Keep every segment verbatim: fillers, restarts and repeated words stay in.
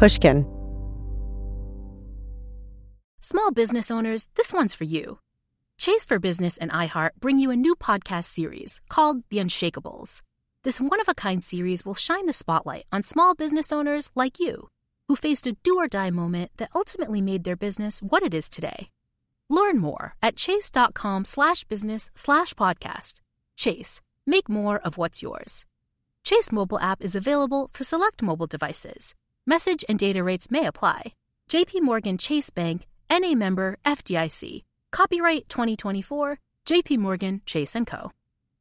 Pushkin. Small business owners, this one's for you. Chase for Business and iHeart bring you a new podcast series called The Unshakables. This one-of-a-kind series will shine the spotlight on small business owners like you, who faced a do-or-die moment that ultimately made their business what it is today. Learn more at chase.com slash business slash podcast. Chase, make more of what's yours. Chase mobile app is available for select mobile devices. Message and data rates may apply. J P Morgan Chase Bank, N A member F D I C. Copyright twenty twenty-four, J P Morgan Chase and Co.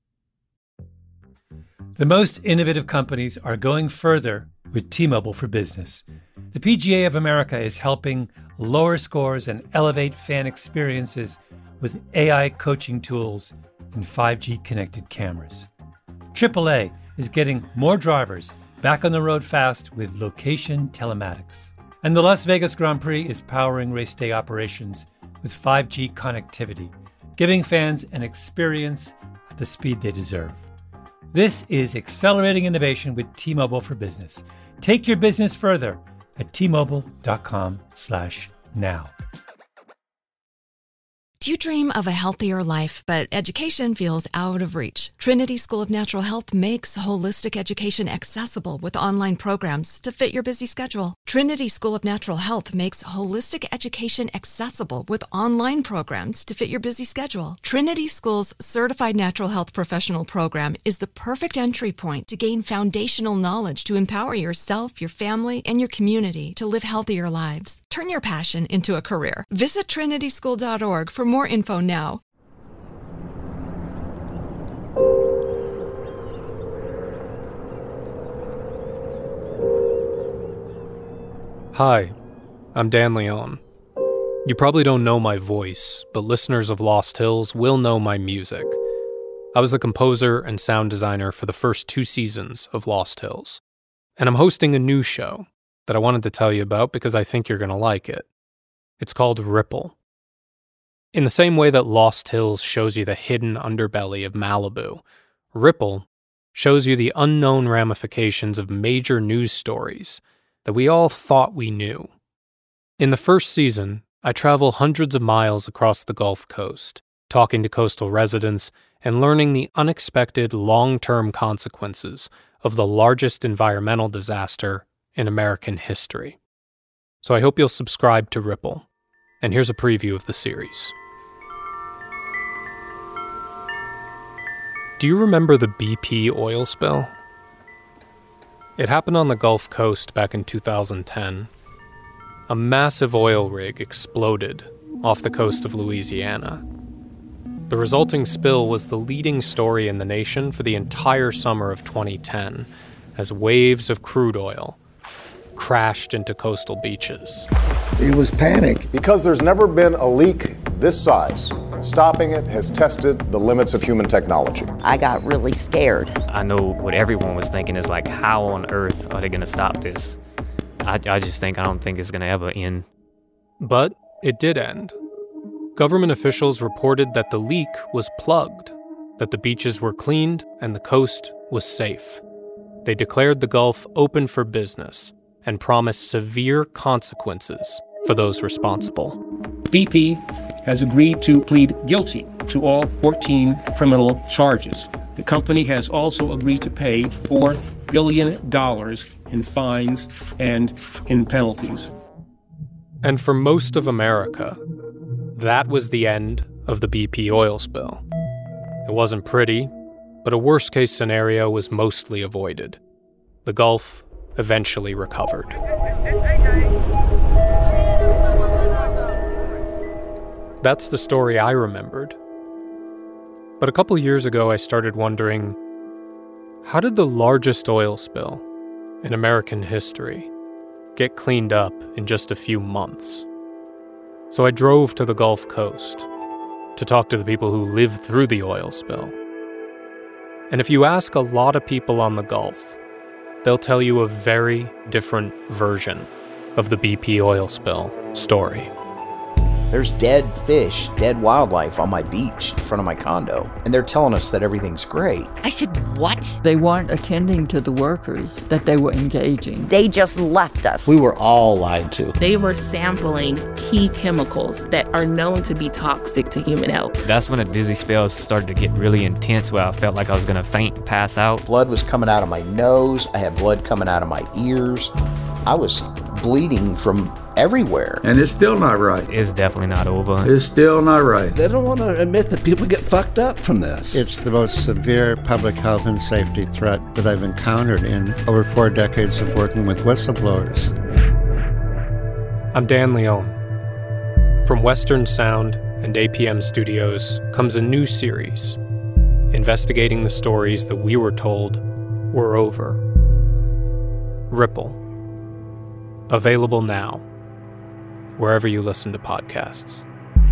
The most innovative companies are going further with T-Mobile for Business. The P G A of America is helping lower scores and elevate fan experiences with A I coaching tools and five G connected cameras. triple A is getting more drivers back on the road fast with location telematics. And the Las Vegas Grand Prix is powering race day operations with five G connectivity, giving fans an experience at the speed they deserve. This is accelerating innovation with T-Mobile for Business. Take your business further at T-Mobile.com slash now. Do you dream of a healthier life, but education feels out of reach? Trinity School of Natural Health makes holistic education accessible with online programs to fit your busy schedule. Trinity School of Natural Health makes holistic education accessible with online programs to fit your busy schedule. Trinity School's Certified Natural Health Professional Program is the perfect entry point to gain foundational knowledge to empower yourself, your family, and your community to live healthier lives. Turn your passion into a career. Visit trinity school dot org for more info now. Hi, I'm Dan Leon. You probably don't know my voice, but listeners of Lost Hills will know my music. I was the composer and sound designer for the first two seasons of Lost Hills. And I'm hosting a new show that I wanted to tell you about because I think you're going to like it. It's called Ripple. In the same way that Lost Hills shows you the hidden underbelly of Malibu, Ripple shows you the unknown ramifications of major news stories that we all thought we knew. In the first season, I travel hundreds of miles across the Gulf Coast, talking to coastal residents and learning the unexpected long-term consequences of the largest environmental disaster in American history. So I hope you'll subscribe to Ripple. And here's a preview of the series. Do you remember the B P oil spill? It happened on the Gulf Coast back in two thousand ten. A massive oil rig exploded off the coast of Louisiana. The resulting spill was the leading story in the nation for the entire summer of twenty ten, as waves of crude oil crashed into coastal beaches. It was panic. Because there's never been a leak this size, stopping it has tested the limits of human technology. I got really scared. I know what everyone was thinking is like, how on earth are they going to stop this? I, I just think, I don't think it's going to ever end. But it did end. Government officials reported that the leak was plugged, that the beaches were cleaned and the coast was safe. They declared the Gulf open for business and promised severe consequences for those responsible. B P has agreed to plead guilty to all fourteen criminal charges. The company has also agreed to pay four billion dollars in fines and in penalties. And for most of America, that was the end of the B P oil spill. It wasn't pretty, but a worst-case scenario was mostly avoided. The Gulf eventually recovered. That's the story I remembered. But a couple years ago, I started wondering, how did the largest oil spill in American history get cleaned up in just a few months? So I drove to the Gulf Coast to talk to the people who lived through the oil spill. And if you ask a lot of people on the Gulf, they'll tell you a very different version of the B P oil spill story. There's dead fish, dead wildlife on my beach in front of my condo, and they're telling us that everything's great. I said, what? They weren't attending to the workers that they were engaging. They just left us. We were all lied to. They were sampling key chemicals that are known to be toxic to human health. That's when the dizzy spells started to get really intense, where I felt like I was gonna faint and pass out. Blood was coming out of my nose. I had blood coming out of my ears. I was bleeding from everywhere. And it's still not right. It's definitely not over. It's still not right. They don't want to admit that people get fucked up from this. It's the most severe public health and safety threat that I've encountered in over four decades of working with whistleblowers. I'm Dan Leone. From Western Sound and A P M Studios comes a new series, investigating the stories that we were told were over. Ripple. Available now, wherever you listen to podcasts.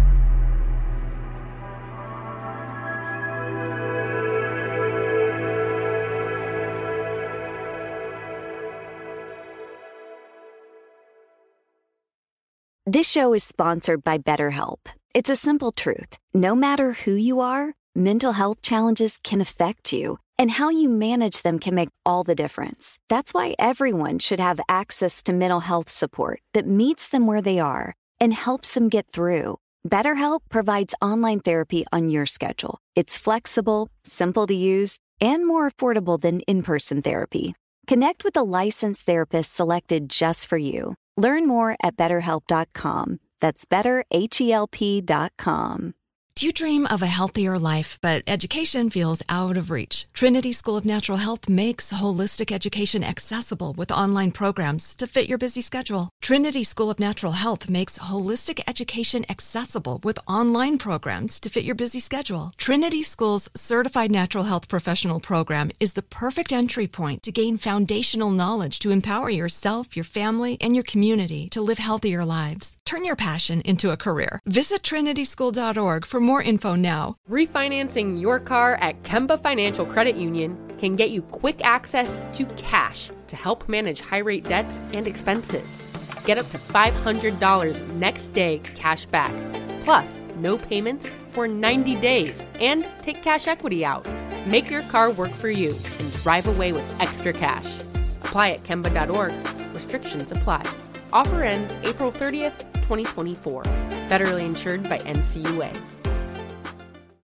This show is sponsored by BetterHelp. It's a simple truth. No matter who you are, mental health challenges can affect you, and how you manage them can make all the difference. That's why everyone should have access to mental health support that meets them where they are and helps them get through. BetterHelp provides online therapy on your schedule. It's flexible, simple to use, and more affordable than in-person therapy. Connect with a licensed therapist selected just for you. Learn more at better help dot com. That's better help dot com. Do you dream of a healthier life, but education feels out of reach? Trinity School of Natural Health makes holistic education accessible with online programs to fit your busy schedule. Trinity School of Natural Health makes holistic education accessible with online programs to fit your busy schedule. Trinity School's Certified Natural Health Professional Program is the perfect entry point to gain foundational knowledge to empower yourself, your family, and your community to live healthier lives. Turn your passion into a career. Visit trinity school dot org for more info now. Refinancing your car at Kemba Financial Credit Union can get you quick access to cash to help manage high-rate debts and expenses. Get up to five hundred dollars next day cash back, plus no payments for ninety days, and take cash equity out. Make your car work for you and drive away with extra cash. Apply at kemba dot org. Restrictions apply. Offer ends April thirtieth, twenty twenty-four. Federally insured by N C U A.